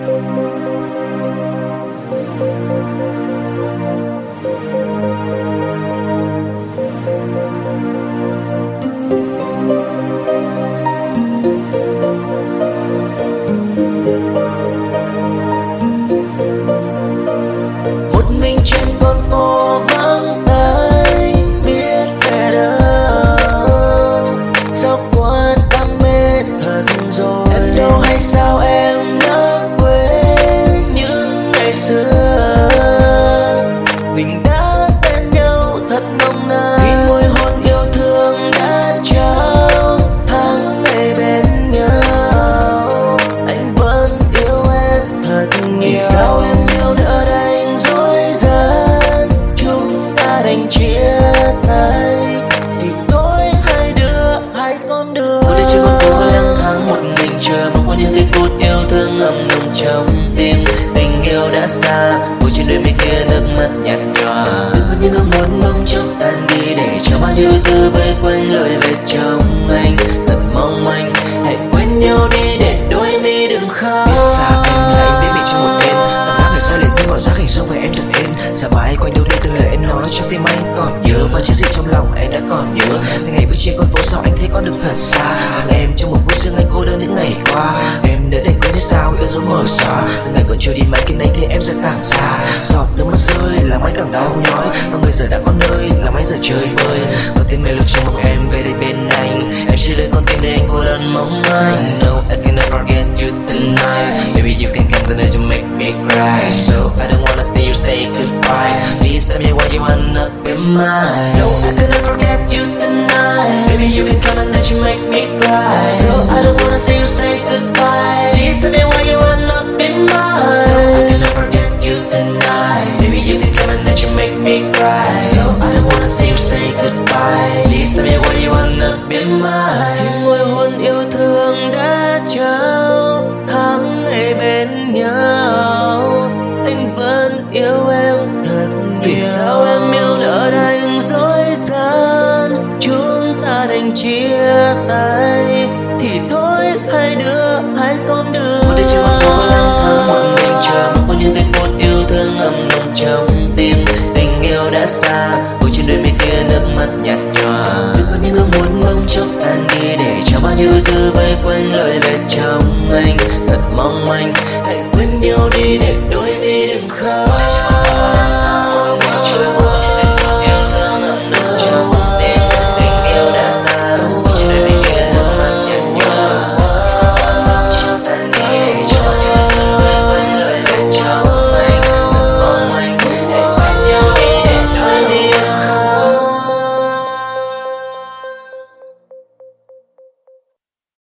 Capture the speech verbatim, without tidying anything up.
Một mình trên con phố vắng tay biết về đâu, sao quên đam mê thật rồi. Em đâu hay sao em đã quên những ngày xưa mình đã tên nhau thật nồng nàn, khi môi hôn yêu thương đã trao tháng ngày bên nhau. Anh vẫn yêu em thật nhiều, vì sao em yêu đỡ đành dối gian, chúng ta đành chia tay thì thôi hai đứa hai con đường. Tôi đi trên con phố lang thang một mình chờ mong qua những giây phút yêu thương ngầm ngùng trong tim. Tình yêu đã xa buổi trên đời bên kia nước mắt nhạt nhòa, đừng có những ước muốn mong chốc tan đi để cho bao nhiêu tư vây quanh lời về trong anh. Thật mong manh hãy quên nhau đi để đôi mi đừng khóc. Biết sao em lại biết mình trong một đêm, cảm giác ngày xa liền thêm mọi giác hình dung về em thật êm. Giả mãi quanh đâu đây từng lời em nói trong tim anh còn nhớ, và chiếc gì trong lòng em đã còn nhớ. Ngày bước trên con phố sao anh thấy con đường thật xa, còn em trong một buổi sương anh cô đơn những ngày qua. Em đã đành quên hết sao yêu dấu mờ xóa, ngày còn trôi đi mãi khiến anh thấy em dần càng xa. Giọt nước mắt rơi làm anh càng đau nhói, và người giờ đã có nơi làm anh giờ chơi vơi. Có tiếng mê lúc trong mộng em về đây bên anh, em chỉ lời con tim để anh cô đơn mong anh. No, I can never forget you tonight. Maybe you can come tonight to make me cry, so I don't wanna see you say goodbye. Please tell me why you wanna be mine. No, I can never forget you tonight. Maybe you can come and let you make me cry, so I don't wanna see you say goodbye. Please tell me why you wanna be mine. No, I can never forget you tonight. Maybe you can come and let you make me cry, so I don't wanna see you say goodbye. Please tell me why you wanna be mine. Khi môi hôn yêu thương đã trao tháng ngày bên nhau, anh vẫn yêu em thật nhiều. Vì sao em yêu lỡ đành dối gian, chúng ta đành chia tay